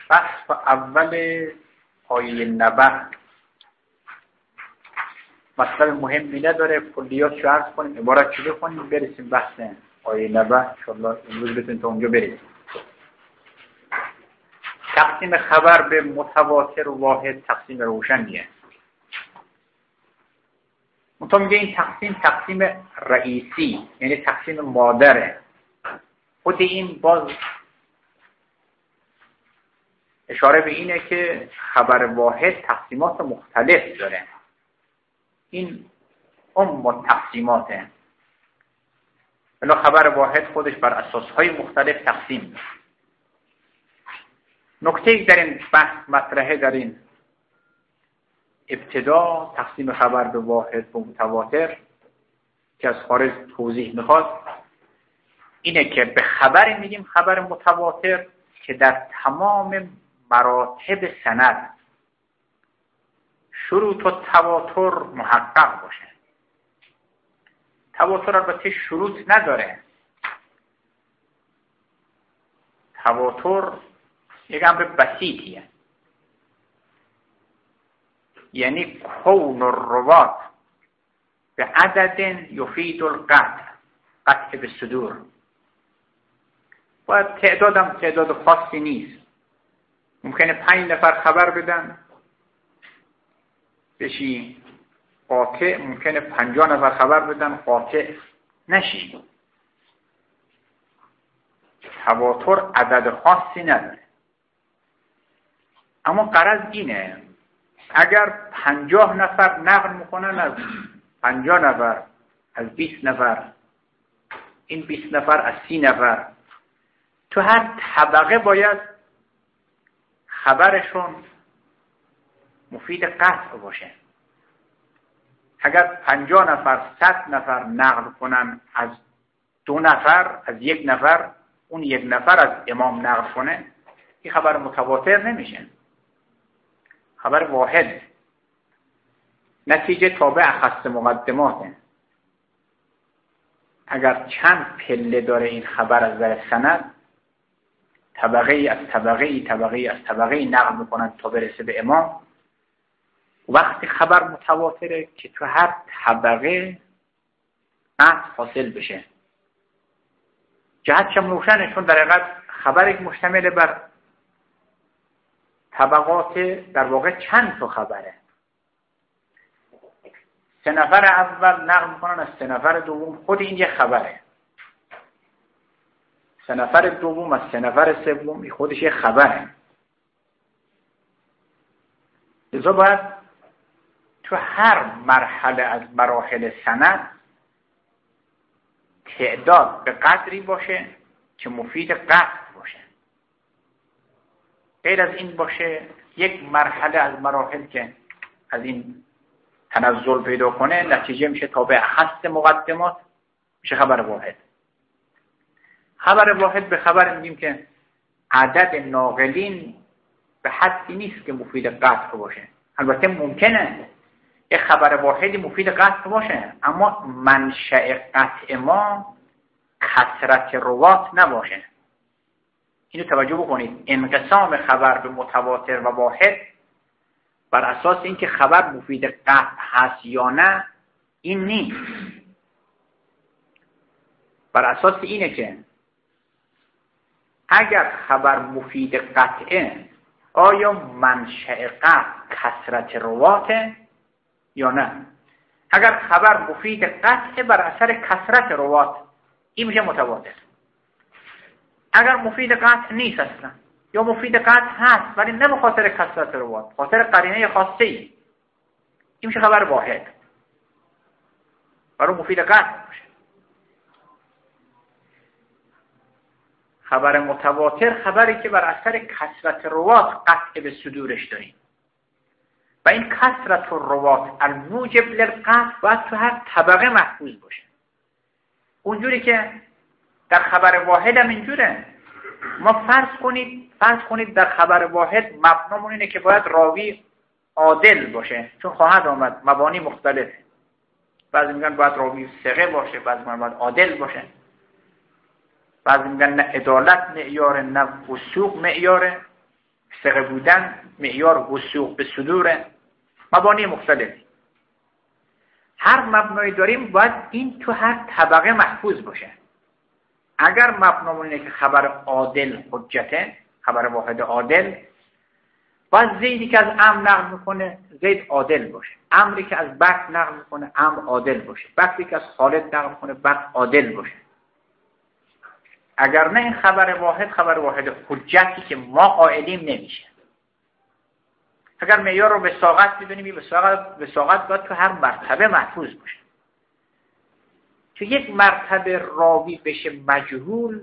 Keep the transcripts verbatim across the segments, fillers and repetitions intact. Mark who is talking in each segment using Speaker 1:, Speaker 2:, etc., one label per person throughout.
Speaker 1: بحث اول آیه نبأ مطلب مهمی نداره، کلیات رو عرض کنیم، عبارت چی بخونیم برسیم بحث آیه نبأ ان شاء الله امروز بتونیم تا اونجا برسیم. تقسیم خبر به متواتر و واحد تقسیم روشنیه. منتها میگه این تقسیم تقسیم رئیسی، یعنی تقسیم مادره. خود این باز اشاره به اینه که خبر واحد تقسیمات مختلف داره. این ام تقسیماته. ولی خبر واحد خودش بر اساسهای مختلف تقسیم داره. نکته در این بحث مطرحه در این ابتدا تقسیم خبر به واحد و متواتر که از خارج توضیح میخواد اینه که به خبر میگیم خبر متواتر که در تمام مراتب سند شروط و تواتر محقق باشه. تواتر البته شروط نداره. تواتر یک امر بسیطیه، یعنی کون الروات به عدد یفید القطع، قطع به صدور. باید تعدادم تعداد خاصی نیست. ممکنه پنج نفر خبر بدن بشی قاطع، ممکنه پنجاه نفر خبر بدن قاطع نشی. تواتر عدد خاصی نداره. اما غرض اینه اگر پنجاه نفر نقل میکنن از پنجاه نفر، از بیست نفر، این بیست نفر از سی نفر، تو هر طبقه باید خبرشون مفید قطع باشه. اگر پنجاه نفر، صد نفر نقل کنن از دو نفر، از یک نفر، اون یک نفر از امام نقل کنه، این خبر متواتر نمیشه، خبر واحد. نتیجه تابع خص مقدماته. اگر چند پله داره این خبر از نظر سند، طبقه ای از طبقه ای طبقه ای از طبقه ای نقل میکنن تا برسه به امام. وقتی خبر متواتره که تو هر طبقه قطع حاصل بشه. جهتش هم روشنه، چون در حقیقت خبر یک مشتمل بر طبقات در واقع چند تا خبره. سه نفر اول نقل میکنن از سه نفر دوم، خود این یه خبره. سه نفر دوم از سه نفر سوم، این خودش یه خبره. لذا باید تو هر مرحله از مراحل سند تعداد به قدری باشه که مفید قطع باشه. غیر از این باشه یک مرحله از مراحل که از این تنزل پیدا کنه، نتیجه میشه تابع خص مقدمات، میشه خبر واحد. خبر واحد به خبر میگیم که عدد ناقلین به حدی نیست که مفید قطع باشه. البته ممکنه یک خبر واحدی مفید قطع باشه، اما منشأ قطع ما کثرت روات نباشه. اینو توجه بکنید. انقسام خبر به متواتر و واحد بر اساس اینکه خبر مفید قطع هست یا نه این نیست. بر اساس اینه که اگر خبر مفید قطعه، آیا منشأ قطع کثرت رواته یا نه؟ اگر خبر مفید قطعه بر اثر کثرت روات، این میشه متواتر. اگر مفید قطع نیست اصلا، یا مفید قطع هست ولی نه به خاطر کثرت روات، خاطر قرینه خاصه ای، این میشه خبر واحد. برای مفید قطع باشه. خبر متواتر خبری که بر اثر کثرت روات قطع به صدورش داریم و این کثرت الروات الموجب للقطع باید تو هر طبقه محفوظ باشه. اونجوری که در خبر واحد هم اینجوره. ما فرض کنید فرض کنید در خبر واحد مبنامون اینه که باید راوی عادل باشه، چون خواهد آمد مبانی مختلفه. بعضی میگن باید راوی ثقه باشه، بعضی میگن باید عادل باشه، بعضی میگن نه عدالت معیاره نه وثوق معیاره. ثقه بودن معیار وثوق به صدور، مبانی مختلفی. هر مبنایی داریم باید این تو هر طبقه محفوظ باشه. اگر مبنامون اینه که خبر عادل حجته، خبر واحد عادل، باید زیدی که از عم نقل میکنه زید عادل باشه، عمری که از بکر نقل میکنه عم عادل باشه، بکری که از خالد نقل میکنه بکر عادل باشه. اگر نه این خبر واحد خبر واحد حجتی که ما قائلیم نمیشه. اگر معیار رو وثاقت میدونیم، وثاقت وثاقت باید تو هر مرتبه محفوظ باشه. تو یک مرتبه راوی بشه مجهول،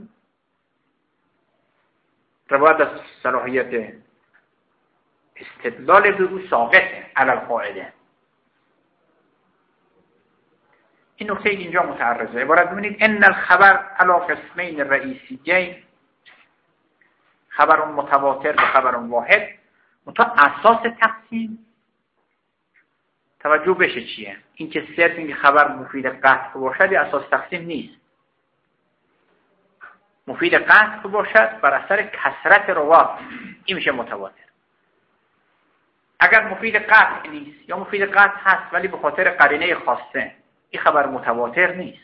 Speaker 1: روایت از صلاحیت استدلال به او ساقطه علی القاعده. این نکته اینجا متعرضه. عبارت ببینید ان الخبر علی قسمین رئیسیین، خبر متواتر و خبر واحد. منتها اساس تقسیم توجه بشه چیه؟ این که صرف این خبر مفید قطع باشد اساس تقسیم نیست. مفید قطع باشد بر اثر کثرت روات این میشه متواتر. اگر مفید قطع نیست یا مفید قطع هست ولی به خاطر قرینه خاصه، این خبر متواتر نیست.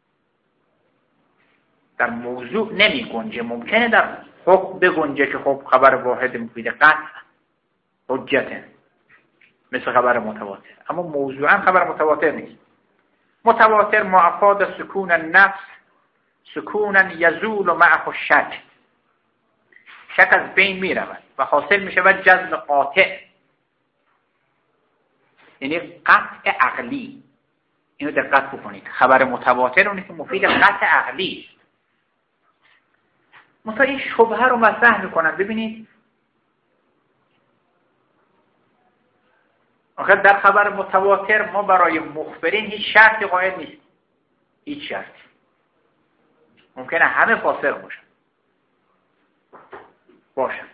Speaker 1: در موضوع نمی گنجه. ممکنه در حکم بگنجه که خب خبر واحد مفید قطع حجته مثل خبر متواتر، اما موضوعا خبر متواتر نیست. متواتر معفاد سکون النفس سکونا یزول معه الشک، شک از بین می رود و حاصل می شود جزم قاطع، یعنی قطع عقلی. اینو دقت بکنید، خبر متواتر اونه که مفید قطع عقلی است. مثلا این شبهه رو مطرح میکنن. ببینید آخه در خبر متواتر ما برای مخبرین هیچ شرطی قائل نیست، هیچ شرطی. ممکنه همه فاسق باشن باشن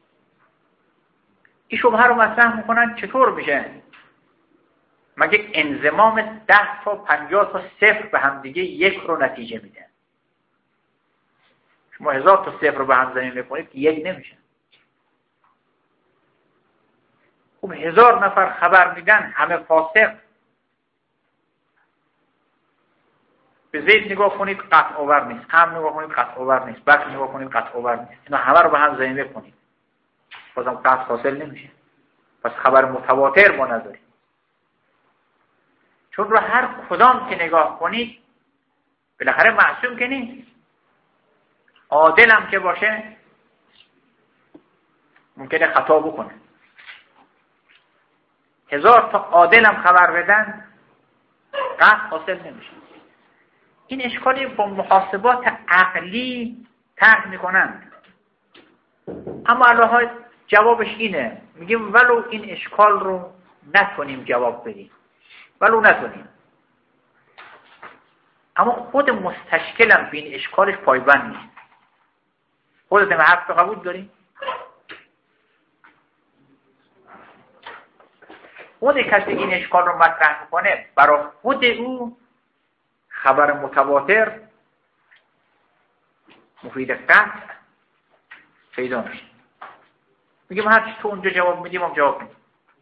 Speaker 1: این شبهه رو مطرح میکنن چطور میشه مگه انضمام ده تا پنجاه تا صفر به هم دیگه یک رو نتیجه میده؟ شما هزار تا صفر رو به هم زمین بکنید که یک نمیشه. خب هزار نفر خبر میدن همه فاسق، به زید نگاه کنید قطع آور نیست، هم نگاه کنید قطع آور نیست، بکر نگاه کنید قطع آور نیست، اینا همه رو به هم زمین بکنید بازم قطع حاصل نمیشه. پس خبر متواتر ما نداریم، چون رو هر کدام که نگاه کنید بالاخره معصوم که نیست. عادل هم که باشه ممکنه خطا بکنه. هزار تا عادل هم خبر بدن قطع حاصل نمیشه. این اشکالی با محاسبات عقلی طرح میکنند، اما الله جوابش اینه، میگیم ولو این اشکال رو نتونیم جواب بدیم، ولو نتونیم، اما خود مستشکلم به این اشکالش پایبند نیست. خودت هم حق قبول داریم؟ خود کسی این اشکال رو مطرح میکنه برای خود او خبر متواتر مفید قطع پیدا میشه. میگیم هر چی تو اونجا جواب میدیم هم جواب میدیم.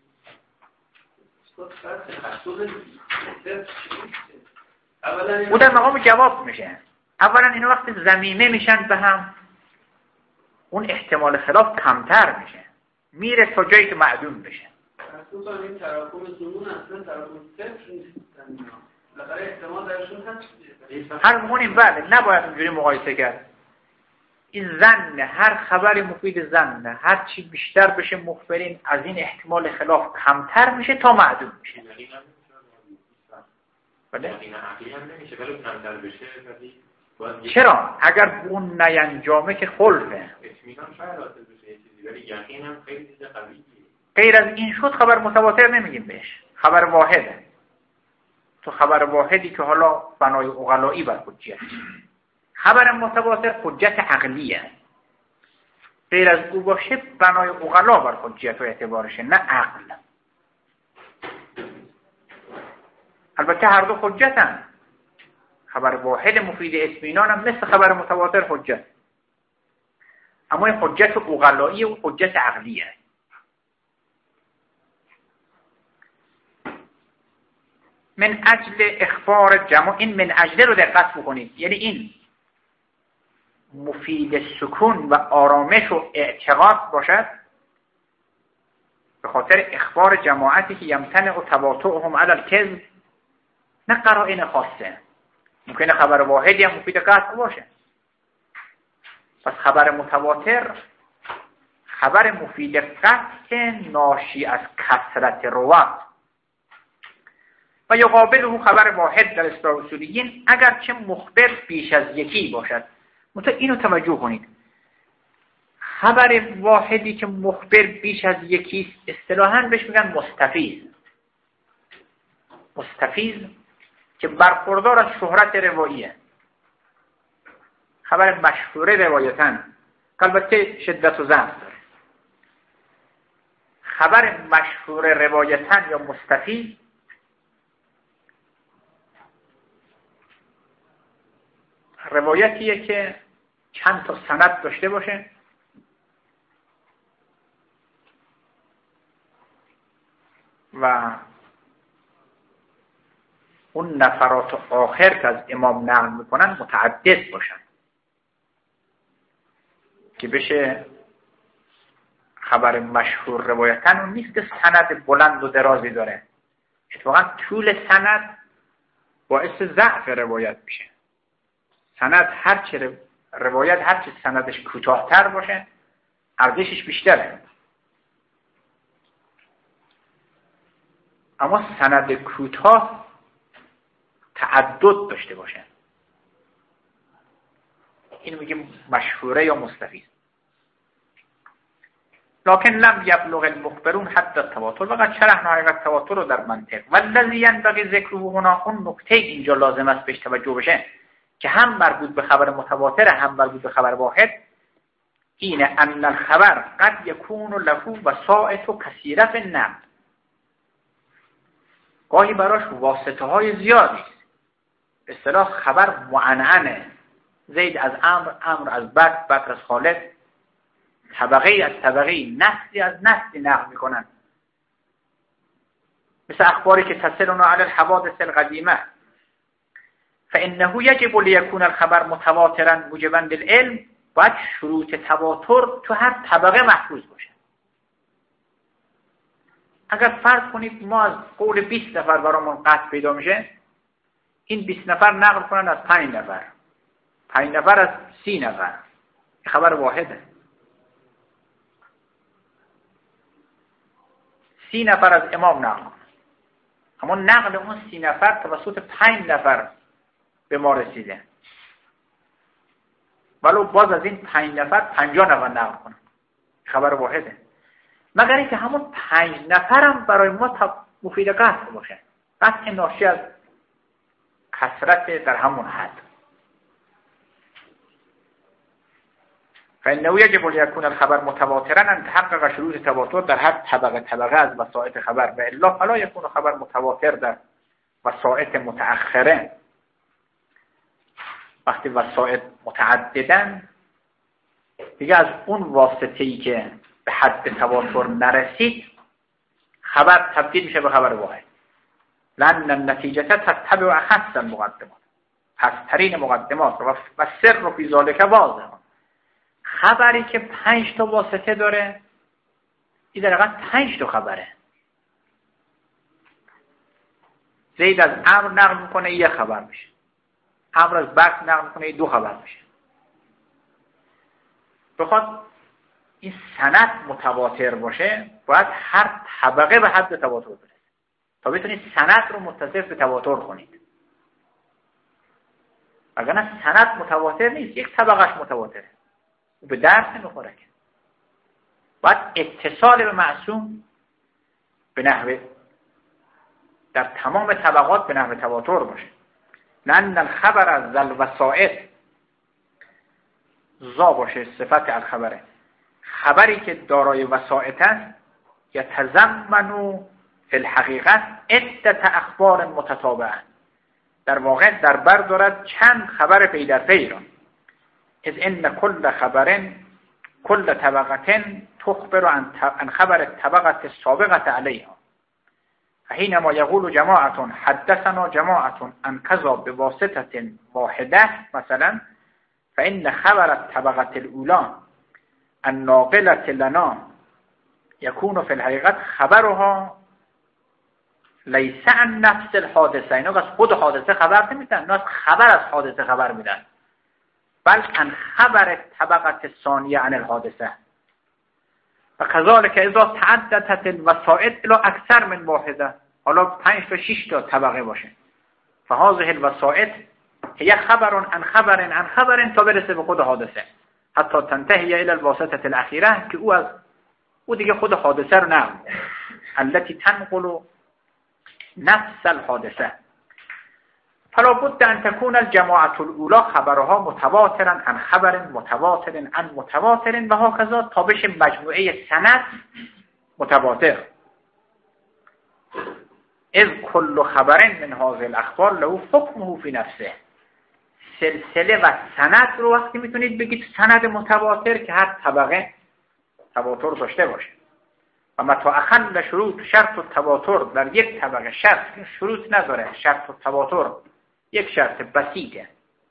Speaker 1: او در مقام جواب میشه. اولا این وقت ضمیمه میشن به هم، اون احتمال خلاف کمتر میشه، میره تا جایی که معدوم بشه.
Speaker 2: اصلا این تراکم زمون اصلا تراکم صفر نیست، بالاخره احتمال درشون هست.
Speaker 1: هر مونیم بله، نباید اونجوری مقایسه کرد. این ظن، هر خبری مفید ظن، هر چی بیشتر بشه مخبرین از این احتمال خلاف کمتر میشه تا معدوم میشه. بله؟ چرا؟ اگر اون نینجامه که خلفه. غیر از این شد خبر متواتر نمیگیم بهش، خبر واحده. تو خبر واحدی که حالا بنای عقلایی بر حجیت، خبر متواتر حجت عقلیه. غیر از او باشه بنای عقلا بر حجیت و اعتبارشه، نه عقل. البته هر دو حجتن. خبر واحد مفید اطمینان هم مثل خبر متواتر حجت. اما این حجت عقلایی و حجت عقلیه. من اجل اخبار جماع، این من اجل رو دقت بکنید، یعنی این مفید سکون و آرامش و اعتقاد باشد به خاطر اخبار جماعتی که یمتنع و تواطؤهم علی الکذب، نه قرائن خاصه. ممکنه خبر واحدی هم مفید قطع باشه. پس خبر متواتر خبر مفید قطع ناشی از کثرت روات و یقابله خبر واحد در اصطلاح اصولیین اگرچه مخبر بیش از یکی باشد. مثلا اینو توجه کنید، خبر واحدی که مخبر بیش از یکی است اصطلاحاً بهش میگن مستفیض. مستفیض که برخوردار از شهرت رواییه، خبر مشهور روایتاً، البته شدت و ضعف داره. خبر مشهور روایتاً یا مستفیض روایتیه که چند تا سند داشته باشه و اون نفرات آخر که از امام نقل میکنن متعدد باشن که بشه خبر مشهور روایتن. اون نیست که سند بلند و درازی داره، اتفاقا طول سند باعث ضعف روایت میشه. سند هرچه روایت هرچه سندش کوتاه‌تر باشه ارزشش بیشتره، اما سند کوتاه تعدد داشته باشه، اینو میگیم مشهوره یا مستفیض. لکن لم یبلغ المخبرون حد التواتر، وقد شرحنا حقیقت تواتر رو در منطق. والذی ينبغي ذکره هنا، اون نکته اینجا لازم است بهش توجه بشه که هم مربوط به خبر متواتر هم مربوط به خبر واحد، اینه ان الخبر قد یکون له وسائط کثیره فی النقل، گاهی براش واسطه های زیادی است. به اصطلاح خبر معنعنه، زید از عمرو، عمرو از بکر، بکر از خالد، طبقه از طبقه، نسلی از نسلی نقل میکنن، مثل اخباری که تصلنا علی الحوادث القدیمه. فانه یجب لیکون الخبر متواترا موجبا للعلم، باید شروط تواتر تو هر طبقه محفوظ باشه. اگر فرض کنید ما از قول بیست نفر برامون قطع پیدا میشه، این بیست نفر نقل کنن از پنج نفر، پنج نفر از سی نفر، خبر واحده. سی نفر از امام نقل، اما نقل اون سی نفر توسط پنج نفر به ما رسیده، ولو باز از این پنج نفر پنجاه نفر نقل کنن، خبر واحده. مگر اینکه همون پنج نفرم برای ما مفید قطع باشه، قطع ناشی از کثرت در همون حد. فإنه يجب لیکون الخبر متواترا ان تحقق شروط تواتر در هر طبقه طبقه از وسائط خبر، و الا فلا یکون خبر متواتر در وسائط متأخره. وقتی وسائط متعددن دیگه از اون واسطه‌ای که به حد تواتر نرسید خبر تبدیل میشه به خبر واحد. لأن النتیجه تتبع اخص المقدمات، پس ترین مقدمات و سر فی ذلک واضح. خبری که پنج تا واسطه داره این در حقیقت پنج تا خبره. زید از عمرو نقل میکنه یه خبر میشه، عمرو از بکر نقل میکنه دو خبر میشه. بخواد این سند متواتر باشه باید هر طبقه به حد تواتر برسه تا بتونید سند رو متصف به تواتر کنید. اگر نه سند متواتر نیست، یک طبقهش متواتره، به درس نمیخوره که. باید اتصال به معصوم به نحو در تمام طبقات به نحو تواتر باشه. لأن الخبر از ذل وسائط زا باشه صفت الخبره، خبری که دارای وسائط است یتضمن فی الحقیقت عدة اخبار متتابعه، در واقع در بر دارد چند خبر پی در پی را. اذ ان کل خبر کل طبقة تخبر عن خبر الطبقة السابقة عليها. حينما يقول جماعة حدثنا جماعة عن كذا بواسطة واحدة مثلا، فإن خبر الطبقة الأولى الناقلة لنا يكون في الحقيقة خبرها ليس عن نفس الحادثة. اینا از خود حادثه خبر نمیدن، اینا از خبر از حادثه خبر میدن، بل عن خبر طبقة الثانية عن الحادثة. وكذلك اذا تعددت الوسائط الى اکثر من واحده، حالا پنج تا شش تا طبقه باشه، فهذه الوسائط هي خبر عن خبر عن خبر تا برسه به خود حادثه، حتی تنتهی الى الواسطه الاخیره که او از او دیگه خود حادثه رو نقل التي تنقل نفس الحادثه. فلا بد ان تكون الجماعه الاولى خبرها متواترا عن خبر متواتر عن متواتر و هكذا تا بشه مجموعه سند متواتر. اذ كل خبر من هذه الاخبار له حكمه في نفسه. سلسله و سند رو وقتی میتونید بگید سند متواتر که هر طبقه تواتر داشته باشه. و متى اخل شروط شرط التواتر در یک طبقه شرط شروط نداره، شرط التواتر یک شرط بسیطه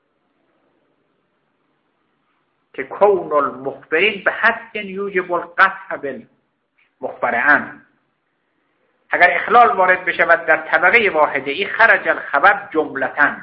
Speaker 1: که کون المخبرین به حد یوجب القطع بالمخبر عنه. اگر اخلال وارد بشه و در طبقه واحده ای خرج الخبر جملتاً،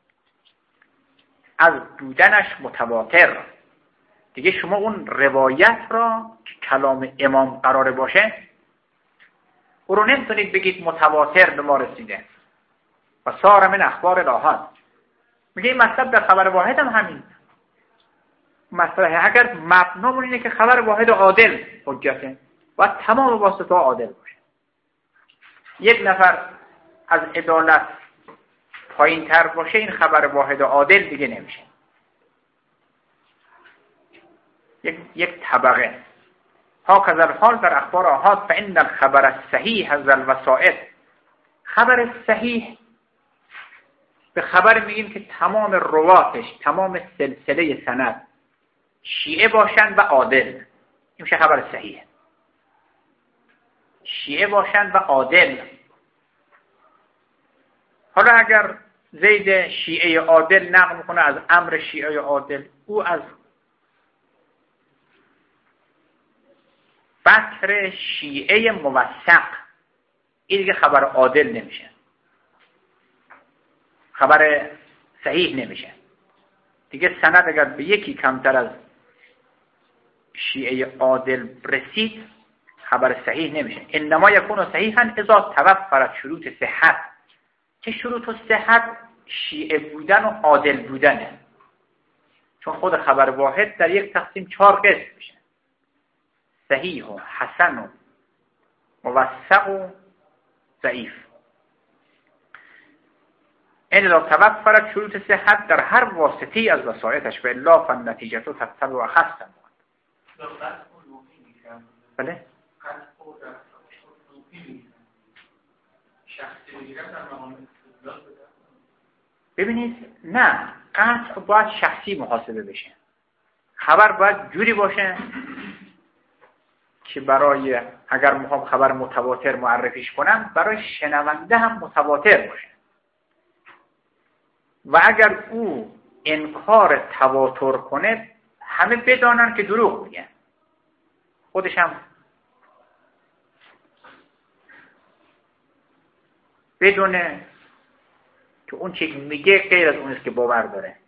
Speaker 1: از بودنش متواتر، دیگه شما اون روایت را که کلام امام قراره باشه او رو نمیتونید بگید متواتر به ما رسیده و صار من اخبار الاحاد. میگه این مطلب در خبر واحد هم همین مطلبه. اگر مبنامون اینه که خبر واحد عادل حجته و تمام واسطه ها عادل باشه، یک نفر از عدالت پایین تر باشه این خبر واحد عادل دیگه نمیشه. یک یک طبقه. هاکذا الحال در اخبار آحاد، فإن الخبر الصحیح از الوسائط. خبر صحیح به خبر میگیم که تمام رواتش، تمام سلسله سند شیعه باشن و عادل، این میشه خبر صحیح. شیعه باشن و عادل. حالا اگر زید شیعه عادل نقل میکنه از امر شیعه عادل، او از بکر شیعه موثق، این دیگه خبر عادل نمیشه، خبر صحیح نمیشه دیگه. سند اگر به یکی کمتر از شیعه عادل رسید خبر صحیح نمیشه. انما یکون صحیحا اذا توفرت شروط صحت. که شروط صحت شیعه بودن و عادل بودنه، چون خود خبر واحد در یک تقسیم چهار قسم میشه: صحیح و حسن و موثق و ضعیف. این را توفرت شروط صحت در هر واسطه‌ای از وسایطش و الا فالنتیجه تتبع و خاصه. بله؟ ببینید نه، قطع باید شخصی محاسبه بشه. خبر باید جوری باشه که برای اگر میخوام خبر متواتر معرفیش کنم برای شنونده هم متواتر باشه و اگر او انکار تواتر کنه همه بدانن که دروغ میگه، خودش هم بدونه که اون چیزی میگه غیر از اونیست که باور داره.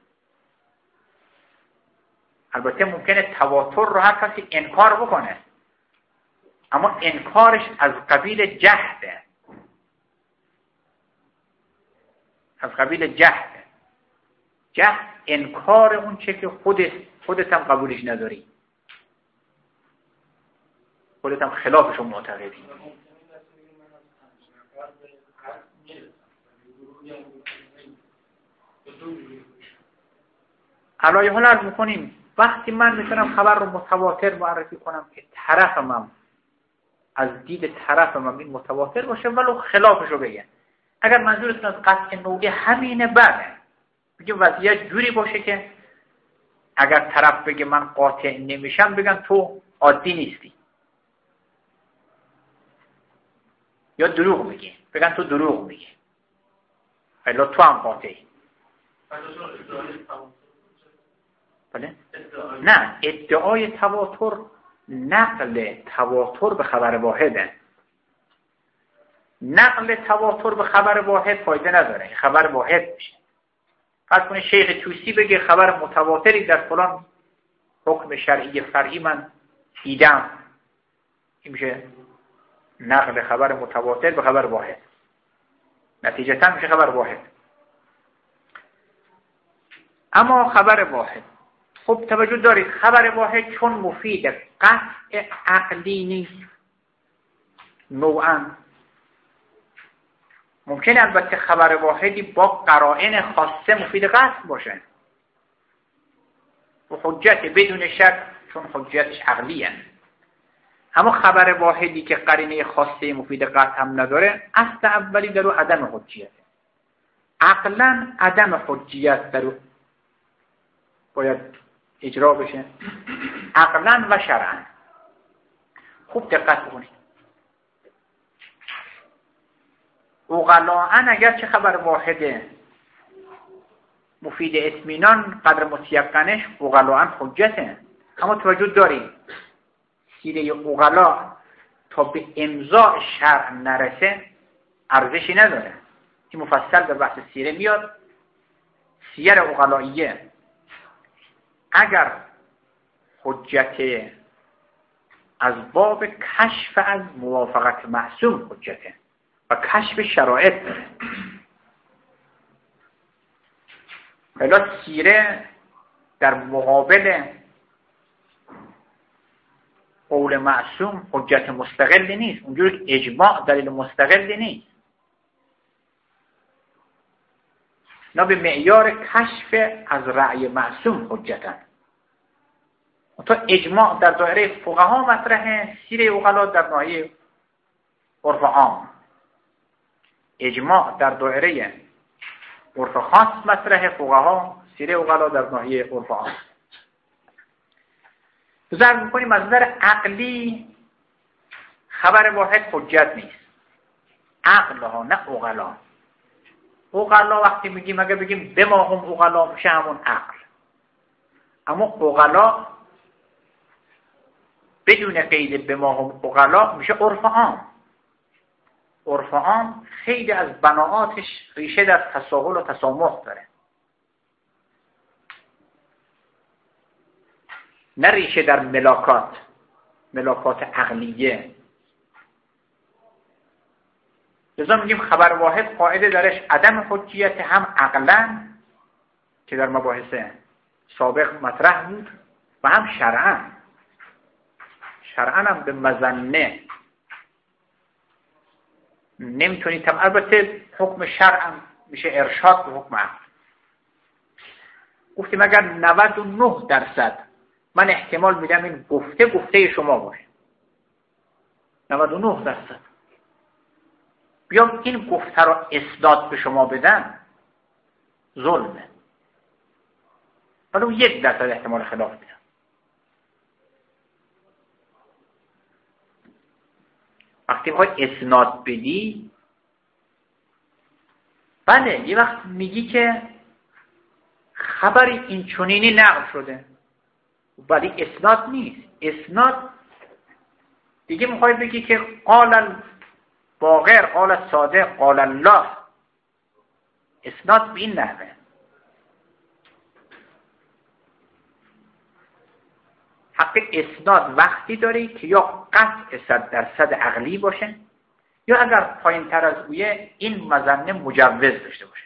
Speaker 1: البته ممکنه تواتر رو هر کسی انکار بکنه، اما انکارش از قبیل جهده، از قبیل جهده. جهد انکار اون چه که خودت خودت هم قبولش نداری، خودت هم خلافش رو معتقدی. علایه حال عرض میکنیم وقتی من میتونم خبر رو متواتر معرفی کنم که طرفم هم از دید طرفم هم این متواتر باشه ولو خلافش رو بگه. اگر منظورتون از قطع نوعی همینه، بله بگیم وضعیت جوری باشه که اگر طرف بگه من قاطع نمیشم بگن تو عادی نیستی، یا دروغ میگی، بگن تو دروغ میگی، الا تو هم قاطعی. بله؟ نه، ادعای تواتر نقل تواتر به خبر واحده. نقل تواتر به خبر واحد فایده نداره، خبر واحد میشه. فرض کنید شیخ توسی بگه خبر متواتری در فلان حکم شرعی فرعی من دیدم، این میشه نقل خبر متواتر به خبر واحد، نتیجتا میشه خبر واحد. اما خبر واحد، خب توجه دارید خبر واحد چون مفید قطع عقلی نیست، نوعا ممکنه البته خبر واحدی با قرائن خاصه مفید قطع باشه و حجت بدون شک، چون حجتش عقلیه. اما خبر واحدی که قرینه خاصه مفید قطع هم نداره، اصل اولی در او عدم حجیت، عقلا عدم حجیت در او باید اجرا بشه، عقلا و شرعا. خوب دقت بکنید، عقلاً اگر چه خبر واحده مفید اطمینان قدر متیقنش عقلاً حجته، اما توجه دارید سیره عقلا تا به امضاء شرع نرسه ارزشی نداره. این مفصل در بحث سیره میاد. سیر عقلائیه اگر حجت از باب کشف از موافقت معصوم حجته و کشف شرایط داره، حالا سیره در مقابل قول معصوم حجت مستقلی نیست، اونجوری که اجماع دلیل مستقلی نیست، نه به معیار کشف از رأی معصوم حجتن. تا اجماع در دایره فقها مطرحه، سیره عقلا در ناحیه عرف عام، اجماع در دایره عرف خاص مطرحه، فقها سیره عقلا در ناحیه عرف عام. ضرب می‌کنیم از نظر عقلی خبر واحد حجت نیست، عقل ها نه عقلا. عقلا وقتی میگیم اگه بگیم بما هم عقلا میشه همون عقل، اما عقلا بدون قید بما هم عقلا میشه عرف عام. عرف عام خیلی از بناعاتش ریشه در تساهل و تسامح داره، نه ریشه در ملاکات، ملاکات عقلیه. لذا میگیم خبر واحد قاعده درش عدم حجیت، هم عقلا که در مباحث سابق مطرح بود و هم شرعا. شرعا هم به مظنه نمیتونید تم، البته حکم شرع میشه ارشاد به حکم عقل. گفتیم اگر نود و نه درصد من احتمال میدم این گفته گفته شما باشه، نود و نه درصد بیام این گفته را اسناد به شما بدن، ظلمه. ولی یک درصد احتمال خلاف میدم. وقتی بخوای اسناد بدی، بله یه وقت میگی که خبری این چنینی نقل شده، ولی اسناد نیست. اسناد دیگه میخوای بگی که قال باقر، قال صادق، قال الله، اسناد به این نحوه. حق اسناد وقتی داری که یا قطع صد درصد عقلی باشه، یا اگر پایین تر از اویه این مظنه مجوز داشته باشه،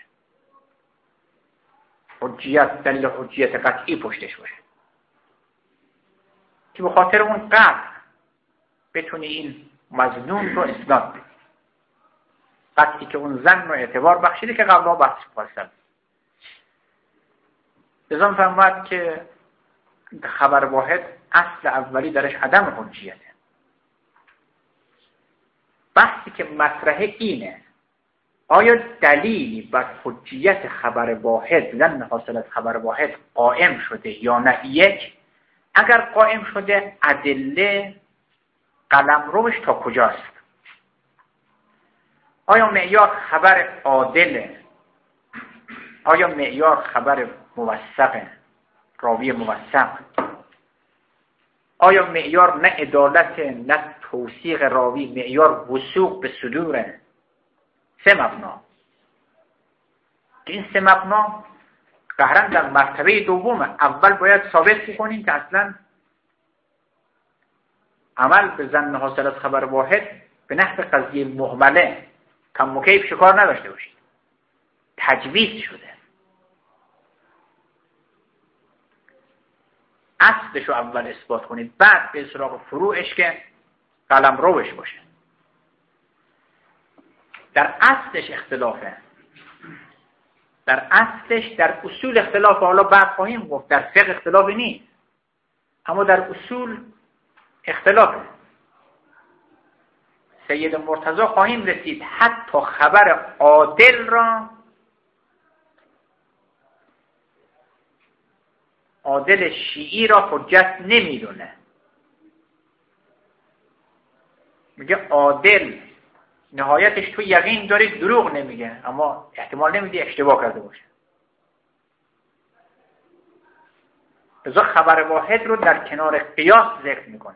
Speaker 1: حجیت دلیل حجیت قطعی پشتش باشه، که به خاطر اون قطع بتونی این مظنون رو اسناد بدی، قطعی که اون زن رو اعتبار بخشیده که قبلا بحث پاسد. لذا فرمود که خبر واحد اصل اولی درش عدم حجیته. بحثی که مطرحه اینه آیا دلیلی بر حجیت خبر واحد، ظن حاصل از خبر واحد قائم شده یا نه؟ یک، اگر قائم شده ادله قلمروش تا کجاست؟ آیا معیار خبر عادله؟ آیا معیار خبر موثقه، راوی موثق؟ آیا معیار نه عدالت نه توثیق راوی، معیار وثوق به صدوره؟ سه مبنا که این سه مبنا قهرن در مرتبه دوم. اول باید ثابت بکنیم که اصلا عمل به ظن حاصل از خبر واحد به نحو قضیه مهمله کم و کیف شکار نداشته باشید، تجویز شده. اصلش رو اول اثبات کنید، بعد به سراغ فروعش که قلم روش باشه. در اصلش اختلافه، در اصلش در اصول اختلاف، حالا بعد خواهیم گفت در فقه اختلافی نیست، اما در اصول اختلافه. سید مرتضی خواهیم رسید حتی خبر عادل را، عادل شیعی را حجت نمیدونه. میگه عادل نهایتش تو یقین داری، دروغ نمیگه، اما احتمال نمیده اشتباه کرده باشه. لذا خبر واحد رو در کنار قیاس ذکر میکنه.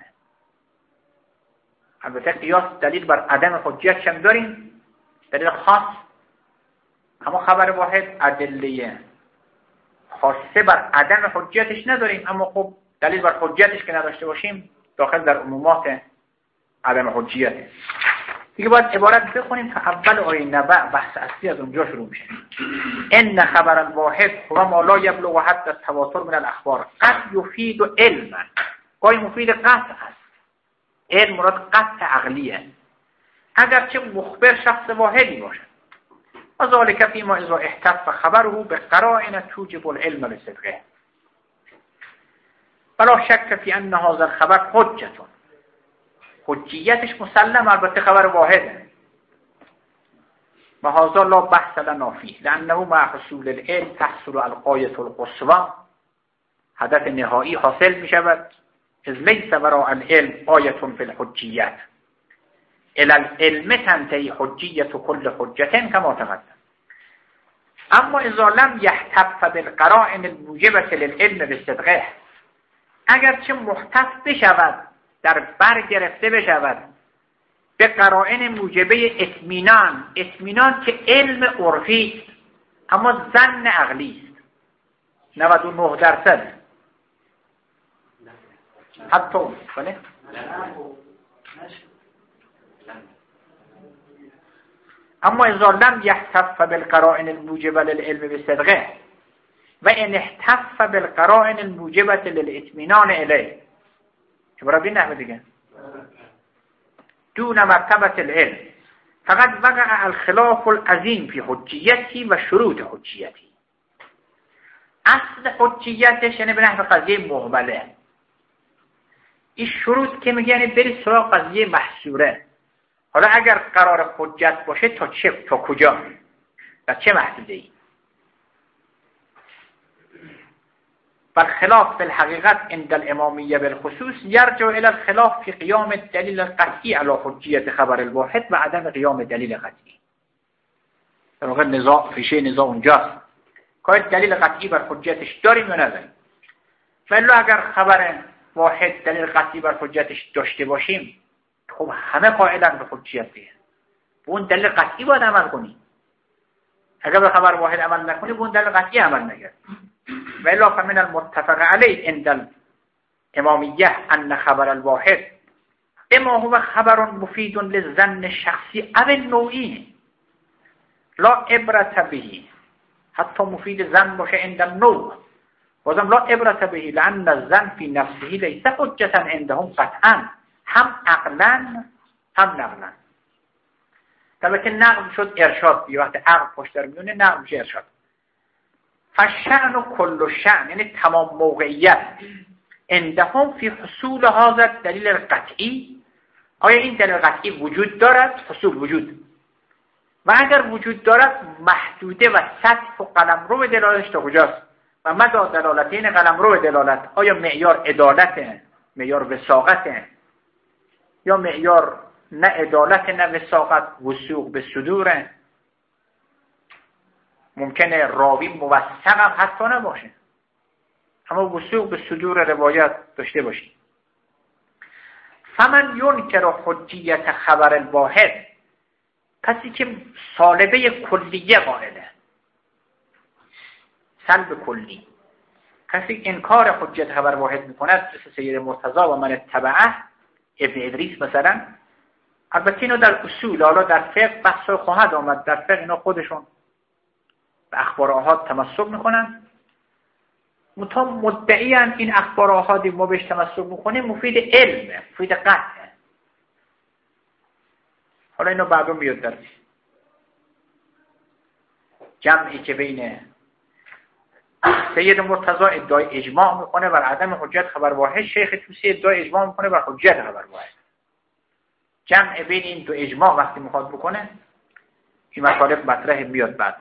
Speaker 1: البته قیاس دلیل بر عدم حجیت هم داریم، دلیل خاص، اما خبر واحد ادله خاصه بر عدم حجیتش نداریم، اما خب دلیل بر حجیتش که نداشته باشیم داخل در عمومات عدم حجیت. دیگه باید عبارت بخونیم تا اول آیه نبأ، بحث اصلی از اونجا شروع میشه. ان خبر الواحد هو ما لا یبلغ حد التواتر من الاخبار قد یفید علما. گاهی مفید قطع است، علم مراد قطع عقلیه، اگرچه مخبر شخص واحدی باشد. و ذالک فیما اذا احتف خبره به قرائن توجب العلم لصدقه ولا شک فی ان هذا الخبر حجة. حجیتش مسلم، البته خبر واحده. و هذا لا بحث لنا فیه لانه مع حصول العلم تحصل الغایة القصوى. هدف نهایی حاصل می شود. اذ لیس وراء العلم آیة فی الحجیت الى العلم تنتهی حجیت کل حجة کما تقدم. اما اذا لم یحتف بالقرائن الموجبة للعلم بالصدقه، اگرچه محتف بشود، در بر گرفته بشود به قرائن موجبه اطمینان، اطمینان که علم عرفی است اما ظن عقلی است، نود و نه درصد حتی بله اما اذا لم يحتف بالقرائن الموجبه للعلم بالصدقه و ان احتف بالقرائن الموجبه للاطمینان الیه، عبارت این نحوه دیگه، دون مرتبه العلم فقط وقع الخلاف العظیم فی حجیتی و شروط حجیتی. اصل حجیتش یعنی به نحو قضیه مهمله. این شروط که میگه یعنی بری سراغ قضیه محصوره. حالا اگر قرار حجت باشه تا چه، تا کجا، در چه محدوده ای؟ والخلاف بالحقیقت عند الامامیه بالخصوص یرجع الى الخلاف فی قیام الدلیل القطعی علی حجیت خبر الواحد و عدم قیام دلیل قطعی. در واقع نزاع، ریشه نزاع اونجاست که دلیل قطعی بر حجتش داریم یا نداریم. ولی اگر خبر واحد دلیل قطعی بر حجتش داشته باشیم، خب همه قائلن به حجیت دیگه، به اون دلیل قطعی باید عمل کنی. اگر به خبر واحد عمل نکنی، به اون دلیل قطعی عمل نکرد. و الا فمن المتفق علیه عند الامامیه ان خبر الواحد اما هو خبر مفید للظن شخصی او نوعی لا عبرت به، حتی مفید ظن باشه عند النوع بازم لا عبرت به، لان الظن فی نفسه لیس حجة عندهم قطعا، هم عقلا هم نقلا. البته نقل شد ارشاد، یه وقت عقل پشت در میونه نقل میشه ارشاد. فشأن و کل شأن یعنی تمام موقعیت عندهم فی حصول هذا دلیل قطعی. آیا این دلیل قطعی وجود دارد؟ حصول وجود. و اگر وجود دارد محدوده و سطح و قلمرو دلالتش تا کجاست و مدى دلالتین قلمرو دلالت، آیا معیار عدالته، معیار وثاقته، یا معیار نه عدالت نه وثاقت، وثوق به صدوره. ممکنه راوی موثق هم حتی نباشه اما وثوق به صدور روایت داشته باشی. فمن ینکر حجیت خبر الواحد، کسی که سالبه کلیه قائله، سلب کلی، کسی انکار حجیت خبر واحد میکند مثل سید مرتضی و من اتبعه ابن ادریس مثلا. البته اینو در اصول، حالا در فقه بحث خواهد آمد، در فقه اینا خودشون به اخبار آحاد تمسک میکنن، متا مدعیان این اخبار آحادی ما بهش تمسک میکنیم مفید علمه، مفید قطعه. حالا اینو بعدا میاد در جمعی که بین سید مرتضی ادعای اجماع میکنه بر عدم حجت خبر واحد، شیخ طوسی ادعای اجماع میکنه بر حجت خبر واحد. جمع بین این دو اجماع وقتی میخواد بکنه این مطالب مطرح میاد بعد.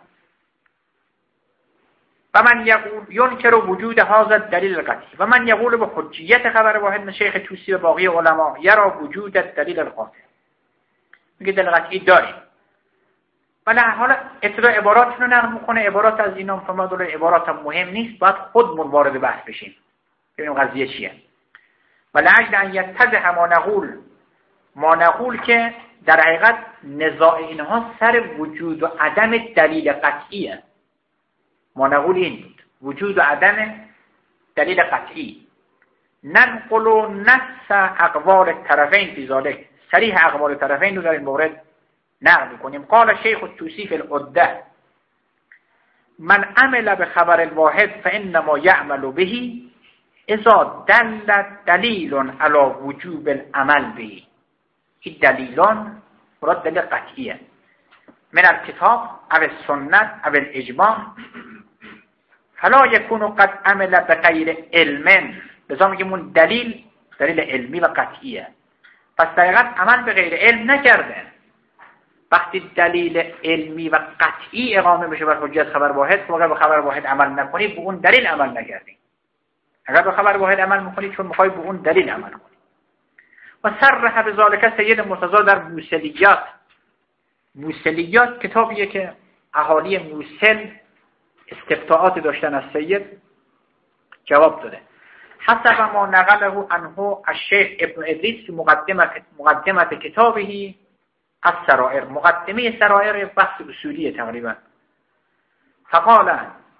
Speaker 1: و من یقول ینکر وجود هذا الدلیل القطعی و من یقول به حجیت خبر واحد من شیخ طوسی و باقی علما یرا وجود الدلیل القاطع، میگه دلیل قطعی داریم. ولی حالا ابتدا عبارات رو نقل میکنه، عبارات از اینا فهمدول عبارات هم مهم نیست، باید خودمون وارد بحث بشیم ببینیم قضیه چیه. ولی اجل ان یتضح ما نقول، ما نقول که در حقیقت نزاع اینها سر وجود و عدم دلیل قطعیه. ما نقول این بود، وجود و عدم دلیل قطعی. ننقل و نص اقوال الطرفین فی ذلک، صریح اقوال الطرفین رو در این مورد نقل میکنیم. قال شیخ الطوسی فی العده من عمل به خبر الواحد فانما یعمل به اذا دل دلیل علی وجوب العمل به. این دلیلان مراد دلیل قطعیه من الکتاب او السنت او الاجماع، فلا یکون قد عمل بغیر علم. لذا میگیم اون دلیل دلیل علمی و قطعیه، پس در حقیقت عمل به غیر علم نکرده. وقتی دلیل علمی و قطعی اقامه بشه بر حجت خبر واحد، اگر به خبر واحد عمل نکنی به اون دلیل عمل نکردی. اگر به خبر واحد عمل میکنی چون میخوای به اون دلیل عمل کنی. و صرح بذالک سید مرتضی در موصلیات. موصلیات کتابیه که اهالی موصل استفتاءات داشتن از سید، جواب داده. حسب ما نقله عنه الشیخ ابن ادریس مقدمه مقدمه کتابه السرائر، مقدمه سرائر بحث اصولیه تقریبا. فقال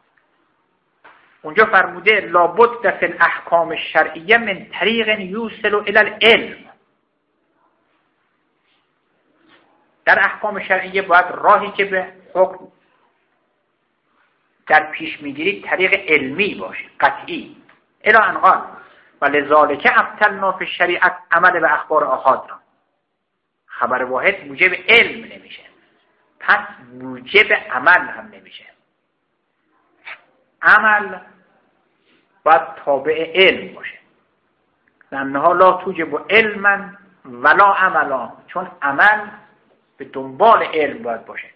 Speaker 1: اونجا فرموده لابد فی الاحکام الشرعیه من طریق یوصل الى العلم. در احکام شرعیه باید راهی که به حکم در پیش میگیری طریق علمی باشه، قطعی. الی ان قال و لذالک ابطلنا فی الشریعت عمل به اخبار آحاد را. خبر واحد موجب علم نمیشه، پس موجب عمل هم نمیشه. عمل باید تابع علم باشه. لانها لا توجب علما ولا عملا، چون عمل به دنبال علم باید باشه.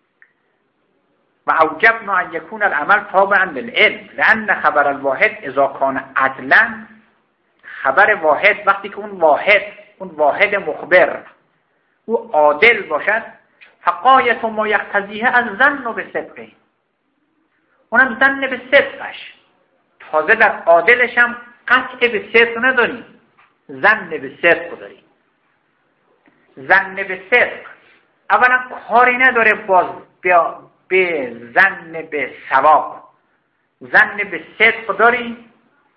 Speaker 1: و اوجبنا ان یکون العمل تابعا للعلم لان خبر الواحد اذا کان عدلا، خبر واحد وقتی که اون واحد اون واحد مخبر او عادل باشد، فقایت ما یقتضیه از ظن به صدقه، اونم ظن به صدقش. تازه در عادلش هم قطع به صدق نداری، ظن به صدق داری. ظن به صدق اولا کاری نداره باز بیا به ظن به ثواب. ظن به صدق داری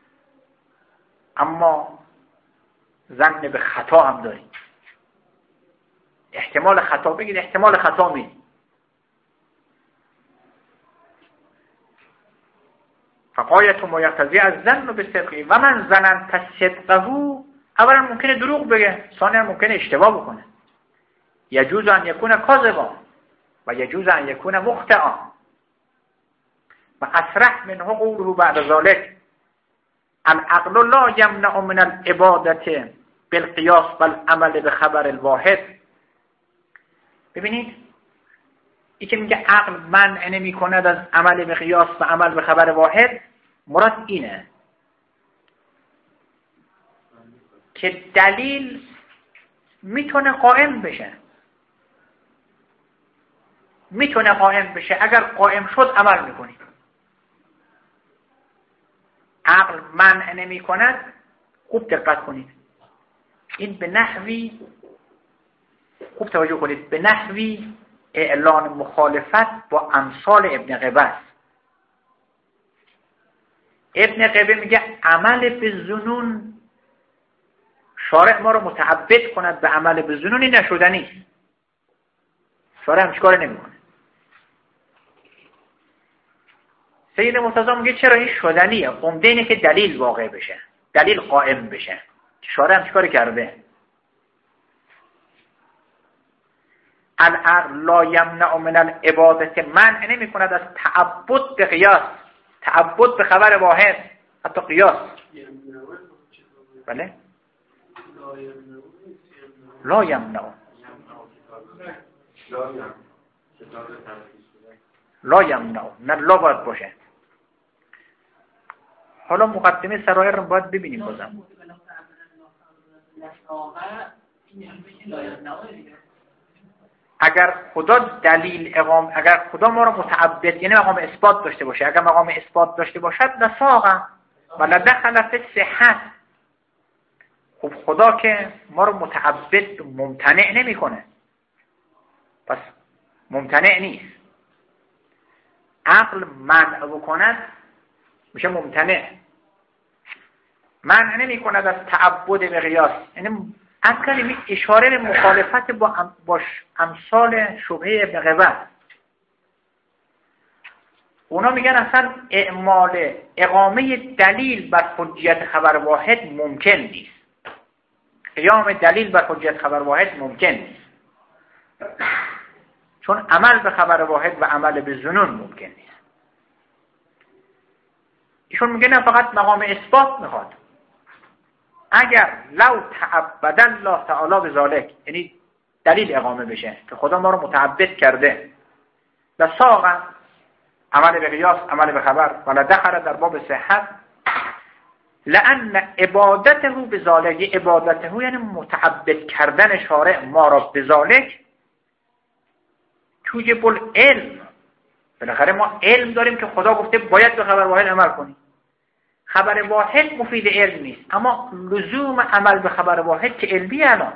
Speaker 1: اما ظن به خطا هم داری. احتمال خطا بگید، احتمال خطا می فقایت ما یقتضی از ظن به صدقی و من ظننت صدقه. اولا ممکنه دروغ بگه، ثانیا ممکنه اشتباه بکنه. یجوز ان یکون کاذبا و یجوز ان یکون مخطئا. و اصرح منه قوله بعد ذلك العقل لا یمنع من العبادة بالقیاس والعمل بخبر الواحد. ببینید این که میگه عقل منع نمی کند از عمل به قیاس و عمل به خبر واحد، مراد اینه که دلیل میتونه قائم بشه، میتونه قائم بشه. اگر قائم شد عمل میکنی. عقل منع نمی کند. خوب دقت کنید، این به نحوی، خوب توجه کنید، به نحوی اعلان مخالفت با امثال ابن قبه است. ابن قبه میگه عمل به ظنون، شارع ما رو متعبد کند به عمل به ظنونی نشدنی. شارع هم چیکار نمیکنه. سید مرتضی میگه چرا این شدنیه؟ عمده اینه که دلیل واقع بشه، دلیل قائم بشه. شارع هم چیکار کرده؟ العقل لا یمنع من العبادت، منع نمی کند از تعبد به قیاس، تعبد به خبر واحد، حتی قیاس. بله؟ لا یمنع، لا یمنع، نه لا باید باشه. حالا مقدمه سرایر رو باید ببینیم بازم. اگر خدا دلیل اقام، اگر خدا ما رو متعبد، یعنی مقام اثبات داشته باشه، اگر مقام اثبات داشته باشد لساقا و لدخل فی صحت. خب خدا که ما رو متعبد ممتنع نمیکنه، پس ممتنع نیست. عقل منع بکند میشه ممتنع. منع نمی کند از تعبد به قیاس، یعنی اصلا اشاره به مخالفت با ام با امثال شبهه ابن قبه. اونا میگن اصلا اعمال اقامه دلیل بر حجیت خبر واحد ممکن نیست. قیام دلیل بر حجیت خبر واحد ممکن نیست، چون عمل به خبر واحد و عمل به ظنون ممکن نیست. ایشون میگه نه، فقط مقام اثبات میخواد. اگر لو تعبد الله تعالی بذالک، یعنی دلیل اقامه بشه که خدا ما رو متعبد کرده، لساقا عمل به قیاس، عمل به خبر، ولا دخل در باب صحت، لأن عبادته بذالک، عبادته یعنی متعبد کردن شارع ما را بذالک، توجب العلم. بالاخره ما علم داریم که خدا گفته باید به خبر واحد عمل کنیم. خبر واحد مفید علم نیست، اما لزوم عمل به خبر واحد که علمی. الان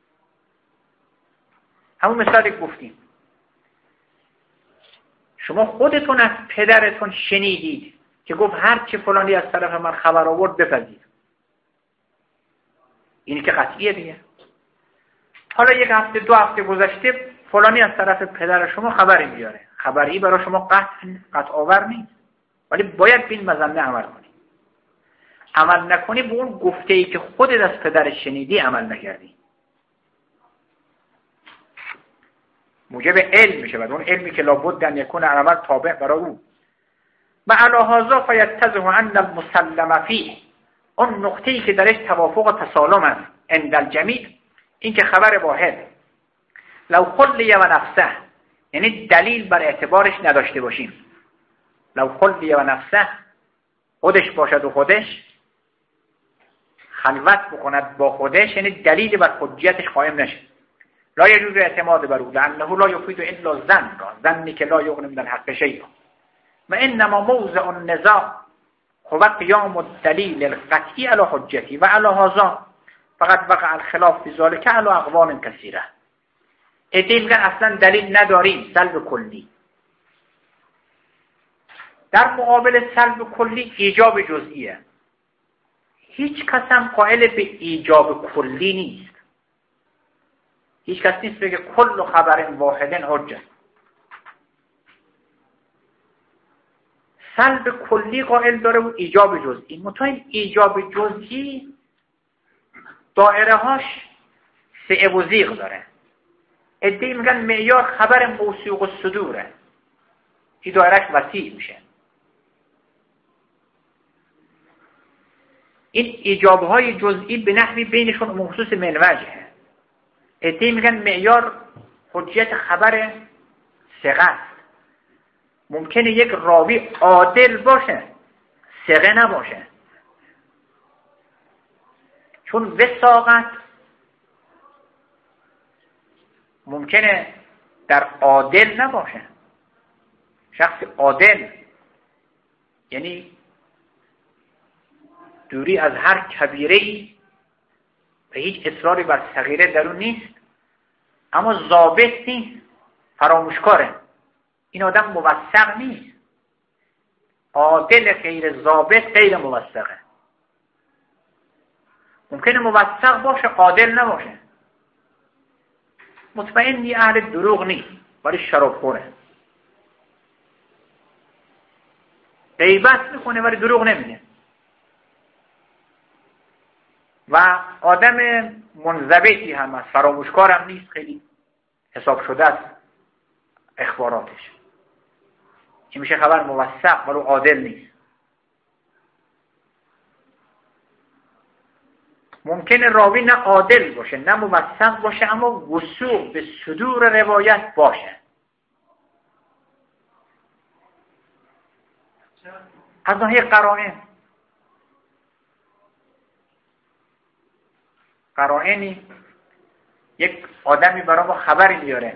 Speaker 1: همون مثالی گفتیم، شما خودتون از پدرتون شنیدید که گفت هر چی فلانی از طرف من خبر آورد بپذیر. اینی که قطعیه دیگه. حالا یک هفته دو هفته گذشته فلانی از طرف پدر شما خبری میاره، خبری برای شما قطع قطع آور نیست، ولی باید به این مظنه عمل کنی. عمل نکنی به اون گفته ای که خودت از پدرش شنیدی عمل نکردی. موجب علم میشه، بعد اون علمی که لابد ان یکون عمل تابع برای او. و علی هذا فیتضح ان المسلم فیه، اون نقطه‌ای که درش توافق و تسالم است عند الجمیع، این که خبر واحد لو خلی و نفسه، یعنی دلیل بر اعتبارش نداشته باشیم، لو خلی و نفسه، خودش باشد و خودش خلوت بکند با خودش، یعنی دلیل بر حجیتش قائم نشه، لا یجوز اعتماد بر او لانه لا یفید الا ظن، ظنی که لا یغنی من الحق شیئا، و انما موضع النزاع هو قیام الدلیل القطعی علی حجتی و علی هذا فقط وقع الخلاف فی ذلک علی اقوال کثیره. ادعی میگن اصلا دلیل نداریم، سلب کلی. در مقابل سلب کلی ایجاب جزئیه. هیچ کس هم قائل به ایجاب کلی نیست. هیچ کس نیست بگه کل خبر واحد حجه. سلب کلی قائل داره و ایجاب جزئی. متأ ایجاب جزئی دائره هاش سعه و زیغ داره. ادعی میگن معیار خبر موثوق الصدوره، این دائرهش وسیع میشه. این ایجابهای جزئی به نحوی بینشون مخصوص من وجهه. ادعی میگن معیار حجیت خبر ثقه است. ممکنه یک راوی عادل باشه ثقه نباشه، چون وثاقت ممکنه در عادل نباشه. شخص عادل یعنی دوری از هر کبیره‌ای و هیچ اصراری بر صغیره در اون نیست، اما ضابط نیست، فراموشکاره. این آدم موثق نیست. عادل غیر ضابط غیر موثقه. ممکنه موثق باشه عادل نباشه. مطمئنی اهل دروغ نیست ولی شرابخوره. غیبت میکنه ولی دروغ نمیگه. و آدم منضبطی هم است، فراموشکارم نیست، خیلی حساب شده است اخباراتش. این میشه خبر موثق ولی عادل نیست. ممکنه راوی نه عادل باشه نه موثق باشه، اما وثوق به صدور روایت باشه. از ناحیه قرائن قرائنی یک آدمی برای ما خبری میاره،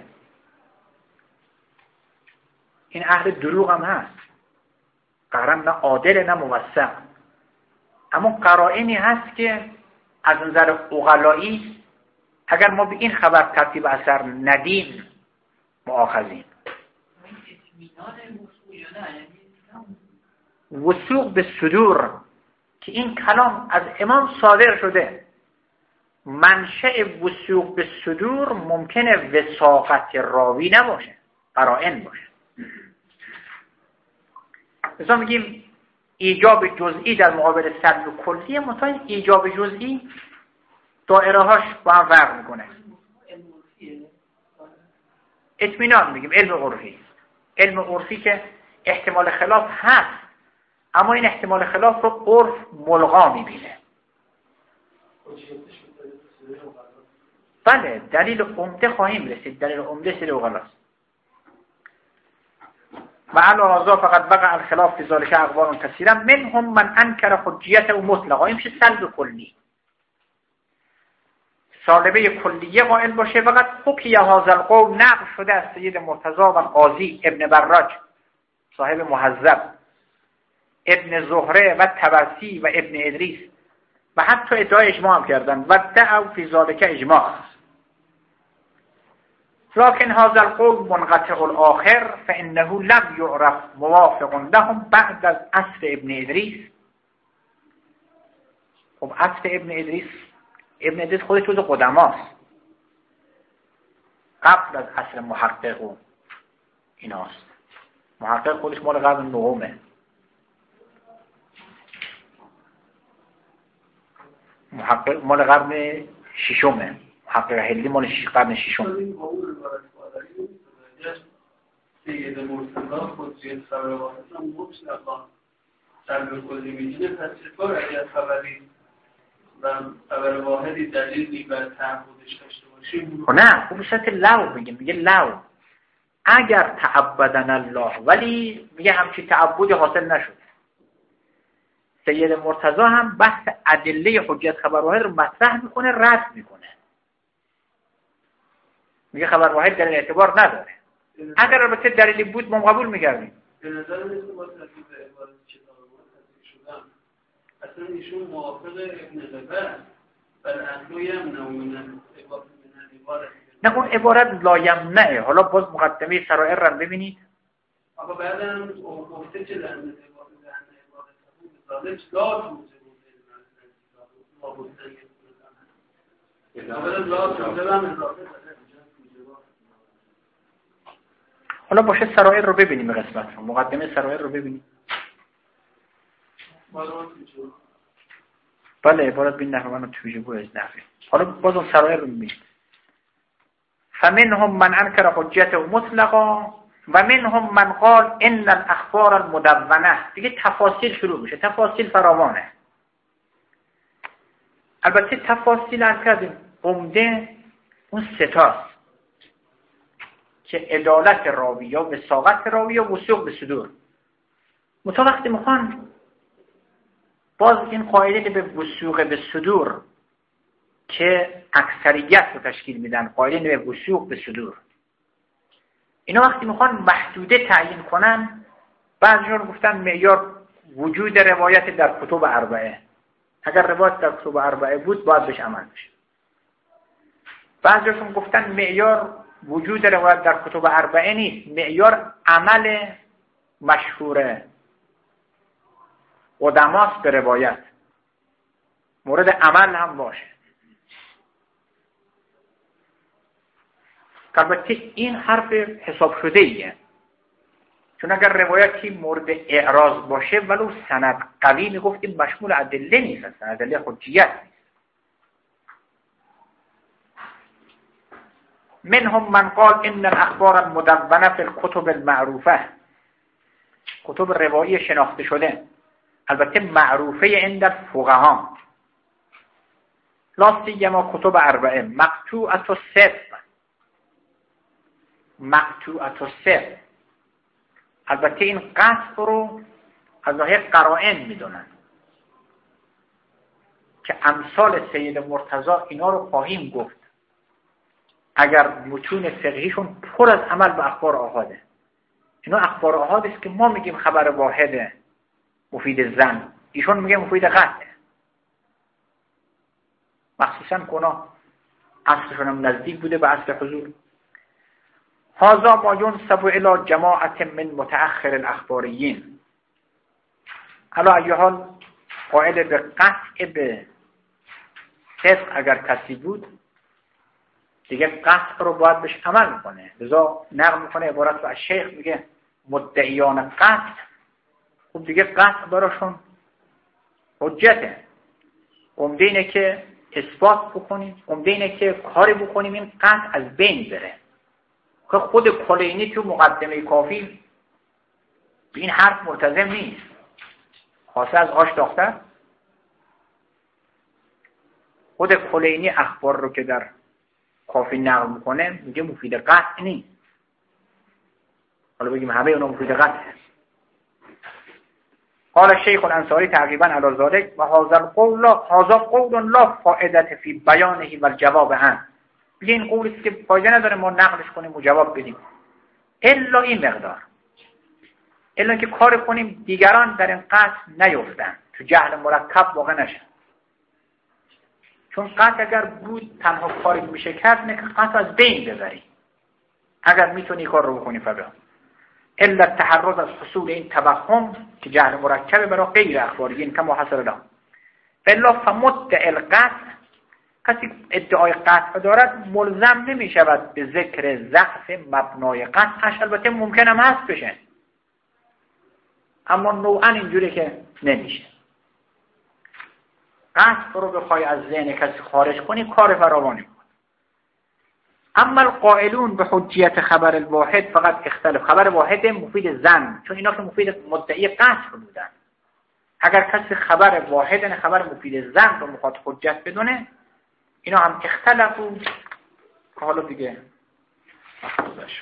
Speaker 1: این اهل دروغ هم هست، قرائن نه عادل نه موثق، اما قرائنی هست که از نظر عقلایی اگر ما به این خبر ترتیب اثر ندیم مؤاخذیم. وثوق به صدور که این کلام از امام صادر شده، منشأ وثوق به صدور ممکنه وثاقت راوی نباشه، قرائن باشه. مثلا میگیم ایجاب جزئی در مقابل سلب کلی، مثلا ایجاب جزئی دائره هاش با هم فرق میکنه. اطمینان میگیم علم عرفی، علم عرفی که احتمال خلاف هست، اما این احتمال خلاف رو عرف ملغا میبینه. بله دلیل عمده خواهیم رسید. دلیل عمده سیر اوغلاست. و علا هذا فقط وقع الخلاف فی ذلک اقوال کثیرا منهم من انکر حجیت و مطلقا. این میشه سلب کلی، سالبه کلیه قائل باشه. فقط حکی هذا القول نقل شده از سید مرتضی و قاضی ابن براج صاحب مهذب، ابن زهره و طبرسی و ابن ادریس، و حتی ادعای اجماع هم کردن و دعوا فی ذلک اجماع. لكن هذا القول منقطع الآخر فإنه لم يعرف موافق لهم بعد از عصر ابن ادریس. خب عصر ابن ادریس، ابن ادریس خودش جز قدماست، قبل از عصر محقق و ایناست. محقق خودش مال قرن نهمه، محقق مال قرن ششمه، محقق هندی مال قرن ششم.
Speaker 2: سید مرتضی خودجیت خبر واحد هم مطلقا سلب کلی میدونه. پس چطور اگر خبری و خبر واحدی دلیلی بر تعبدش داشته باشیم؟
Speaker 1: نه خوب شد لو بگیم، میگه لو اگر تعبدن الله، ولی میگه همچی تعبدی حاصل نشد. سید مرتضی هم بحث ادله حجیت خبر واحد رو مطرح میکنه، رد میکنه، میگه خبر واحد در این اعتبار نداره. اگر البته دلیلی بود ما قبول می‌کردیم.
Speaker 2: به نظر میاد با ترتیب عبارت کتاب ما تصدیق شدن اصلا ایشون موافق ابن قبه بل اصلا یمنع من عبارت.
Speaker 1: نه اون عبارت لا یمنعه. حالا باز مقدمه سرائر رو ببینید.
Speaker 2: آقا بعدم گفته چه لعنت عبارت لعنت عبارت بود ظالم لا توزه بود لا بود لا توزه هم اضافه.
Speaker 1: حالا باشه سرائر رو ببینیم، قسمت رو مقدمه سرائر رو ببینیم. بله عبارت بین نحو من توجیه از نحوه. حالا باز اون سرائر رو ببینیم. فمنهم من انکر حجیت مطلقا و منهم من قال ان الاخبار المدونه. دیگه تفاصیل شروع میشه، تفاصیل فراوانه. البته تفاصیل از کردیم عمده اون ستاست. که عدالت راوی یا وثاقت راوی یا وثوق به صدور. متا وقتی میخوان باز این قاعده به وثوق به صدور که اکثریت رو تشکیل میدن، قاعده به وثوق به صدور، اینا وقتی میخوان محدوده تعیین کنن، بعضی‌ها گفتن معیار وجود روایت در کتب اربعه. اگر روایت در کتب اربعه بود باید بهش عمل بشه. بعضی‌هاشون گفتن معیار وجود روایت در کتب اربعه نیست، معیار عمل مشهور قدماست به روایت، مورد عمل هم باشه. البته این حرف حساب شده ایه، چون اگر روایتی مورد اعراض باشه ولو سند قوی میگفتیم مشمول ادله نیست، اصلا ادله حجیت نیست. منهم من قال ان الاخبار المدونه في الكتب المعروفه، کتب روایی شناخته شده، البته معروفه عند الفقها، لا سیما کتب اربعه، مقطوعه الصدق، مقطوعه الصدق. البته این قطع رو از ظاهر قرائن میدونن که امثال سید مرتضی اینا رو خواهیم گفت اگر متون فقهیشون پر از عمل به اخبار آحاده. اینا اخبار آحاد است که ما میگیم خبر واحده مفید ظن، ایشون میگه مفید قطع. مخصوصا کنا اصلشون هم نزدیک بوده به اصل حضور. هذا ما ينسب الى جماعت من متأخر الاخباریین. حالا ایه حال قائل به قطع به صدق اگر کسی بود دیگه قطع رو باید بهش عمل میکنه، لذا نقل میکنه عبارت رو از شیخ، میگه مدعیان قطع، خب دیگه قطع براشون حجته. عمده اینه که اثبات بکنیم، عمده اینه که کاری بکنیم این قطع از بین بره. که خود کلینی تو مقدمه کافی به این حرف ملتزم نیست، خاصه از آش داختر. خود کلینی اخبار رو که در کافی نقل میکنه میگه مفید قطع نیست. حالا بگیم همه اونا مفید قطع. قال شیخ الانصاری تقریبا علی ذلك و هذا القول هذا قول لا فائده فی بیانه و الجواب عنه. این قولی است که فایده نداره ما نقلش کنیم و جواب بدیم الا این مقدار، الا که کار کنیم دیگران در این قطع نیفتن، تو جهل مرکب واقع نشن. چون قطع اگر بود تنها کاری میشه کرد نه که قطع از بین ببری. اگر میتونی کار رو بکنی فبا الا تحرز از حصول این توهم که جهل مرکب برای غیر اخباریین کما حصل له الا فمدعی القطع. کسی ادعای قطع دارد ملزم نمی شود به ذکر ضعف مبنای قطعش، البته ممکن هم هست بشه اما نوعا اینجوری که نمیشه. قطع رو بخوای از ذهن کسی خارج کنی کار فراوانی کن. اما القائلون به حجیت خبر الواحد فقط اختلاف. خبر واحد مفید ظن، چون اینا که مفید مدعی قطع بودن. اگر کسی خبر واحد نه خبر مفید ظن رو میخواد حجت بدونه، اینا هم اختلافو که حالا دیگه مخصوصش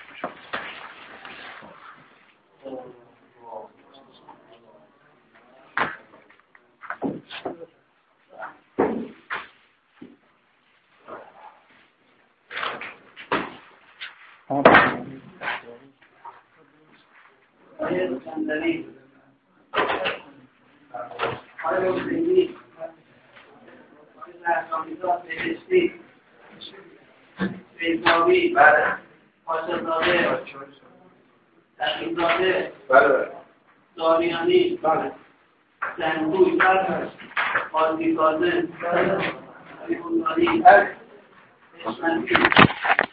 Speaker 2: آیه صندلی آیه صندلی احکامیزات نوشتی بیزاوی حاجزاده تقییزاده داریانی زنگوی قاضی کاظم علی بنداری اسمتی